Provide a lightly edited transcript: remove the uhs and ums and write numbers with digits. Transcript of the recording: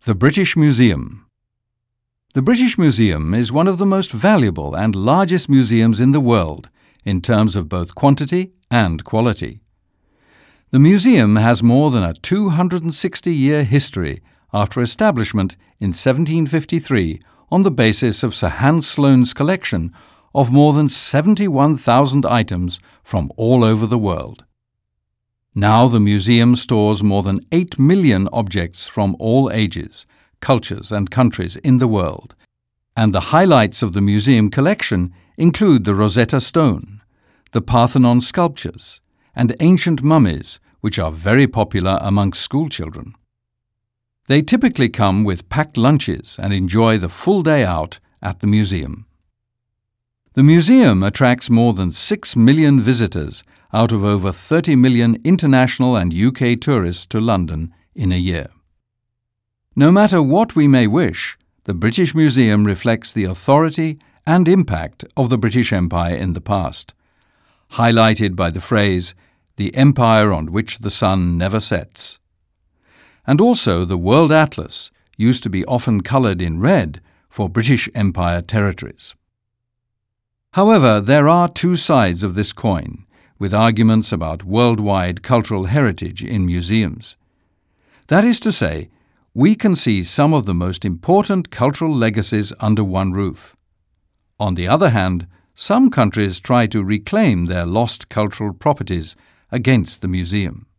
The British Museum. The British Museum is one of the most valuable and largest museums in the world in terms of both quantity and quality. The museum has more than a 260-year history after establishment in 1753 on the basis of Sir Hans Sloane's collection of more than 71,000 items from all over the world. Now the museum stores more than 8 million objects from all ages, cultures and countries in the world, and the highlights of the museum collection include the Rosetta Stone, the Parthenon sculptures, and ancient mummies, which are very popular amongst schoolchildren. They typically come with packed lunches and enjoy the full day out at the museum. The museum attracts more than 6 million visitors out of over 30 million international and UK tourists to London in a year. No matter what we may wish, the British Museum reflects the authority and impact of the British Empire in the past, highlighted by the phrase, "the empire on which the sun never sets." And also the World Atlas used to be often coloured in red for British Empire territories. However, there are two sides of this coin, with arguments about worldwide cultural heritage in museums. That is to say, we can see some of the most important cultural legacies under one roof. On the other hand, some countries try to reclaim their lost cultural properties against the museum.